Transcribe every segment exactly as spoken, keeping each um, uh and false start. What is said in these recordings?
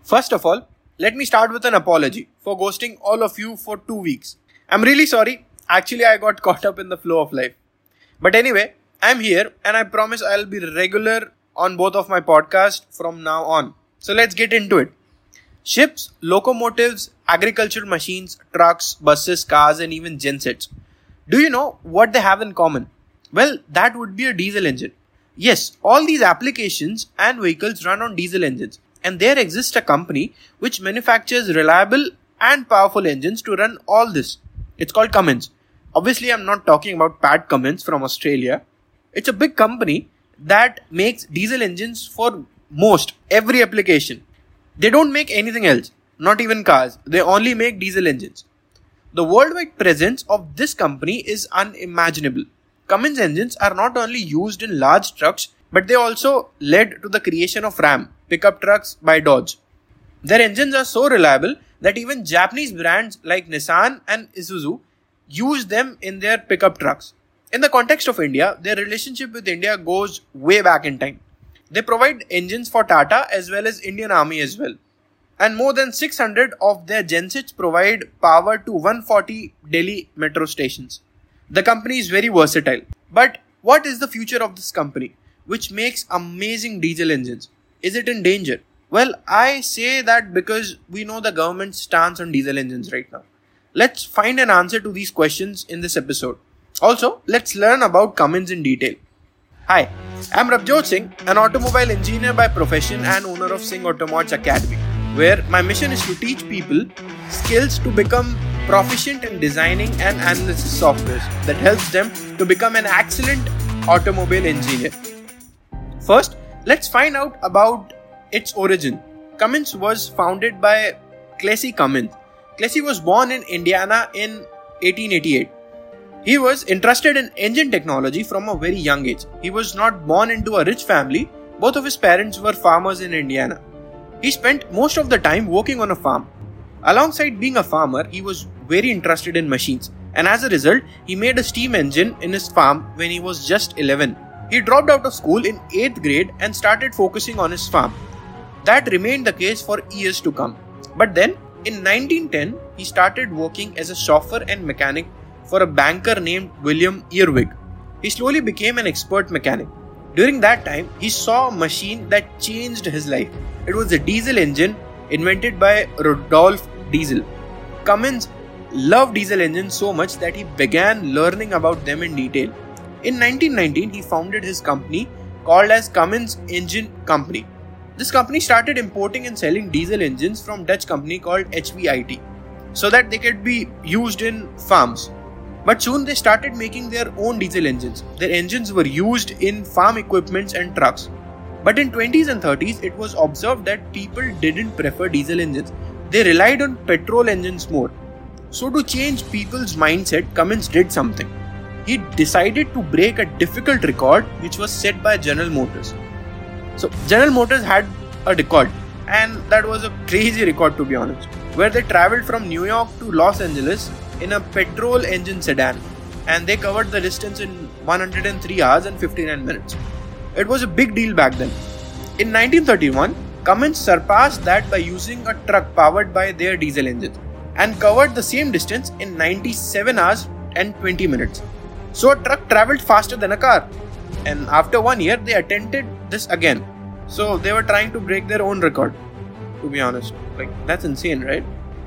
First of all, let me start with an apology for ghosting all of you for two weeks. I'm really sorry. Actually, I got caught up in the flow of life. But anyway, I'm here and I promise I'll be regular on both of my podcasts from now on. So let's get into it. Ships, locomotives, agricultural machines, trucks, buses, cars, and even gensets. Do you know what they have in common? Well, that would be a diesel engine. Yes, all these applications and vehicles run on diesel engines. And there exists a company which manufactures reliable and powerful engines to run all this. It's called Cummins. Obviously, I'm not talking about Pat Cummins from Australia. It's a big company that makes diesel engines for most every application. They don't make anything else, not even cars. They only make diesel engines. The worldwide presence of this company is unimaginable. Cummins engines are not only used in large trucks, but they also led to the creation of Ram, pickup trucks by Dodge. Their engines are so reliable that even Japanese brands like Nissan and Isuzu use them in their pickup trucks. In the context of India, their relationship with India goes way back in time. They provide engines for Tata as well as Indian Army as well. And more than six hundred of their gensets provide power to one hundred forty Delhi metro stations. The company is very versatile. But what is the future of this company, which makes amazing diesel engines? Is it in danger? Well, I say that because we know the government's stance on diesel engines right now. Let's find an answer to these questions in this episode. Also, let's learn about Cummins in detail. Hi, I'm Rabjot Singh, an automobile engineer by profession and owner of Singh Automods Academy, where my mission is to teach people skills to become proficient in designing and analysis software that helps them to become an excellent automobile engineer. First, let's find out about its origin. Cummins was founded by Clessie Cummins. Clessie was born in Indiana in eighteen eighty-eight. He was interested in engine technology from a very young age. He was not born into a rich family. Both of his parents were farmers in Indiana. He spent most of the time working on a farm. Alongside being a farmer, he was very interested in machines. And as a result, he made a steam engine in his farm when he was just eleven. He dropped out of school in eighth grade and started focusing on his farm. That remained the case for years to come. But then, in nineteen ten, he started working as a chauffeur and mechanic for a banker named William Earwig. He slowly became an expert mechanic. During that time, he saw a machine that changed his life. It was a diesel engine invented by Rudolf Diesel. Cummins loved diesel engines so much that he began learning about them in detail. In nineteen nineteen, he founded his company called as Cummins Engine Company. This company started importing and selling diesel engines from Dutch company called H V I T so that they could be used in farms. But soon they started making their own diesel engines. Their engines were used in farm equipments and trucks. But in twenties and thirties, it was observed that people didn't prefer diesel engines. They relied on petrol engines more. So to change people's mindset, Cummins did something. He decided to break a difficult record which was set by General Motors. So General Motors had a record, and that was a crazy record to be honest, where they travelled from New York to Los Angeles in a petrol engine sedan, and they covered the distance in one hundred three hours and fifty-nine minutes. It was a big deal back then. In nineteen thirty-one, Cummins surpassed that by using a truck powered by their diesel engines and covered the same distance in ninety-seven hours and twenty minutes. So a truck travelled faster than a car. And after one year, they attempted this again. So they were trying to break their own record, to be honest. Like, that's insane, right?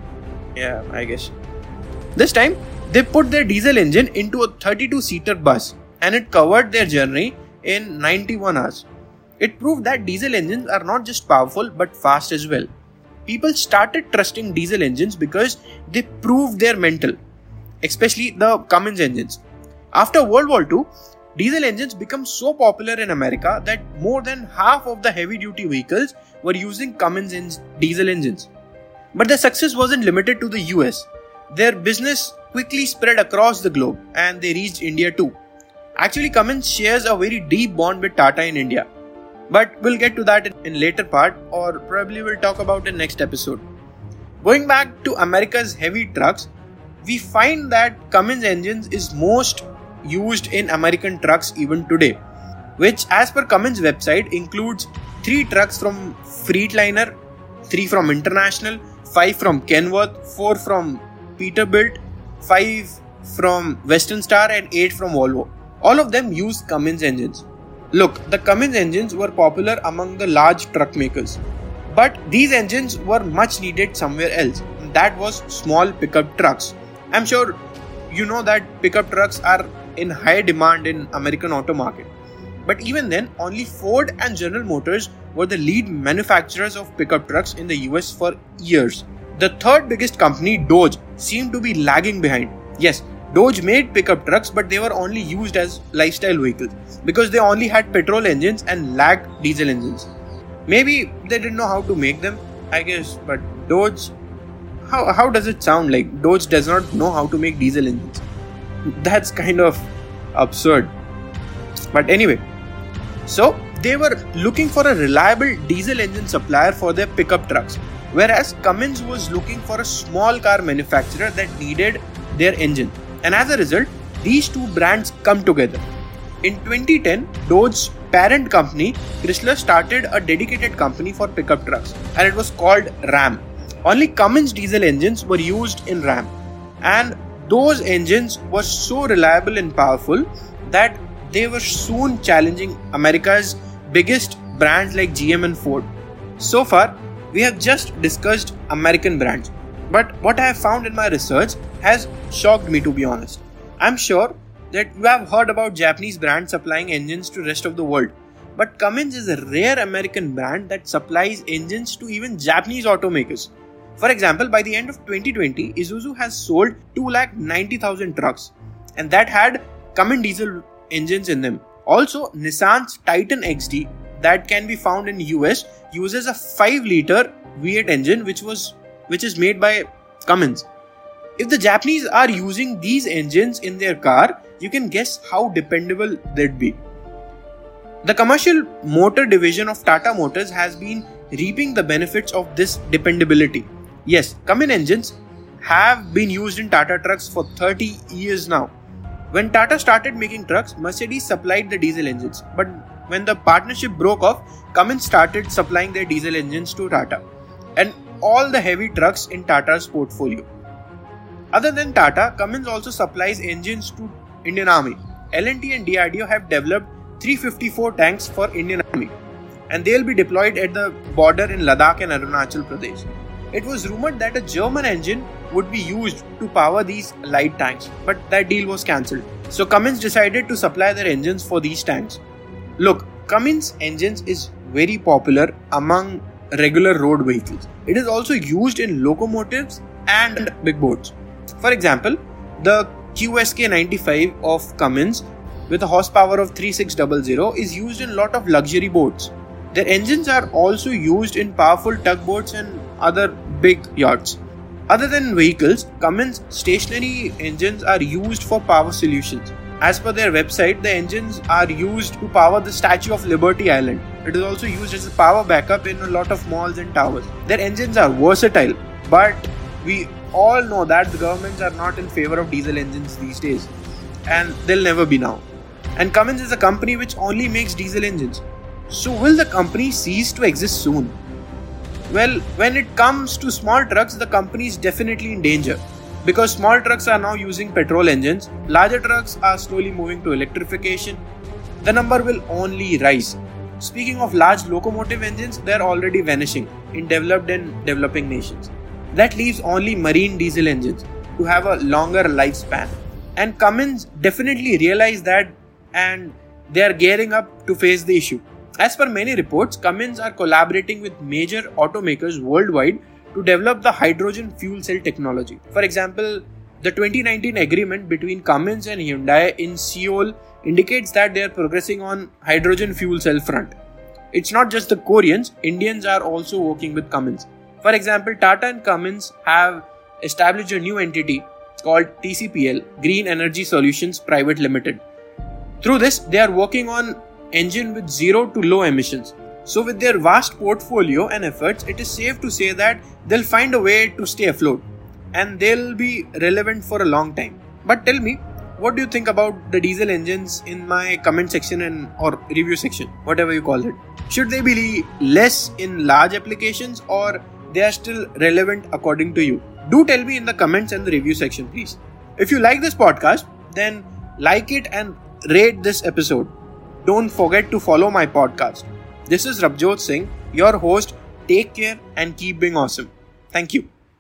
Yeah, I guess. This time, they put their diesel engine into a thirty-two seater bus and it covered their journey in ninety-one hours. It proved that diesel engines are not just powerful but fast as well. People started trusting diesel engines because they proved their mettle, especially the Cummins engines. After World War Two, diesel engines became so popular in America that more than half of the heavy-duty vehicles were using Cummins en- diesel engines. But their success wasn't limited to the U S. Their business quickly spread across the globe and they reached India too. Actually, Cummins shares a very deep bond with Tata in India. But we'll get to that in, in later part, or probably we'll talk about in next episode. Going back to America's heavy trucks, we find that Cummins engines is most used in American trucks even today, which as per Cummins website includes three trucks from Freightliner, three from International, five from Kenworth, four from Peterbilt, five from Western Star and eight from Volvo. All of them use Cummins engines. Look, the Cummins engines were popular among the large truck makers. But these engines were much needed somewhere else. That was small pickup trucks. I'm sure you know that pickup trucks are in high demand in American auto market. But even then, only Ford and General Motors were the lead manufacturers of pickup trucks in the U S for years. The third biggest company, Dodge, seemed to be lagging behind. Yes, Dodge made pickup trucks, but they were only used as lifestyle vehicles because they only had petrol engines and lacked diesel engines. Maybe they didn't know how to make them, I guess, but Dodge, how, how does it sound like Dodge does not know how to make diesel engines? That's kind of absurd. But anyway, so they were looking for a reliable diesel engine supplier for their pickup trucks, whereas Cummins was looking for a small car manufacturer that needed their engine. And as a result, these two brands come together. In twenty ten, Dodge's parent company, Chrysler, started a dedicated company for pickup trucks, and it was called Ram. Only Cummins diesel engines were used in Ram, and those engines were so reliable and powerful that they were soon challenging America's biggest brands like G M and Ford. So far, we have just discussed American brands, but what I have found in my research has shocked me, to be honest. I'm sure that you have heard about Japanese brands supplying engines to rest of the world, but Cummins is a rare American brand that supplies engines to even Japanese automakers. For example, by the end of twenty twenty, Isuzu has sold two lakh ninety thousand trucks, and that had Cummins diesel engines in them. Also, Nissan's Titan X D that can be found in U S uses a five litre V eight engine which was which is made by Cummins. If the Japanese are using these engines in their car, you can guess how dependable they'd be. The commercial motor division of Tata Motors has been reaping the benefits of this dependability. Yes, Cummins engines have been used in Tata trucks for thirty years now. When Tata started making trucks, Mercedes supplied the diesel engines. But when the partnership broke off, Cummins started supplying their diesel engines to Tata and all the heavy trucks in Tata's portfolio. Other than Tata, Cummins also supplies engines to Indian Army. L and T and D R D O have developed three fifty-four tanks for Indian Army, and they'll be deployed at the border in Ladakh and Arunachal Pradesh. It was rumored that a German engine would be used to power these light tanks, but that deal was cancelled. So Cummins decided to supply their engines for these tanks. Look, Cummins engines is very popular among regular road vehicles. It is also used in locomotives and big boats. For example, the Q S K ninety-five of Cummins with a horsepower of thirty-six hundred is used in a lot of luxury boats. Their engines are also used in powerful tugboats and other big yachts. Other than vehicles, Cummins stationary engines are used for power solutions. As per their website, the engines are used to power the Statue of Liberty Island. It is also used as a power backup in a lot of malls and towers. Their engines are versatile, but we all know that the governments are not in favor of diesel engines these days, and they'll never be now. And Cummins is a company which only makes diesel engines. So will the company cease to exist soon? Well, when it comes to small trucks, the company is definitely in danger, because small trucks are now using petrol engines, larger trucks are slowly moving to electrification. The number will only rise. Speaking of large locomotive engines, they are already vanishing in developed and developing nations. That leaves only marine diesel engines to have a longer lifespan. And Cummins definitely realized that, and they are gearing up to face the issue. As per many reports, Cummins are collaborating with major automakers worldwide to develop the hydrogen fuel cell technology. For example, the twenty nineteen agreement between Cummins and Hyundai in Seoul indicates that they are progressing on hydrogen fuel cell front. It's not just the Koreans, Indians are also working with Cummins. For example, Tata and Cummins have established a new entity called T C P L, Green Energy Solutions Private Limited. Through this, they are working on engine with zero to low emissions. So with their vast portfolio and efforts, it is safe to say that they'll find a way to stay afloat and they'll be relevant for a long time. But tell me, what do you think about the diesel engines in my comment section and or review section, whatever you call it? Should they be less in large applications, or they are still relevant according to you? Do tell me in the comments and the review section, please. If you like this podcast, then like it and rate this episode. Don't forget to follow my podcast. This is Rabjot Singh, your host. Take care and keep being awesome. Thank you.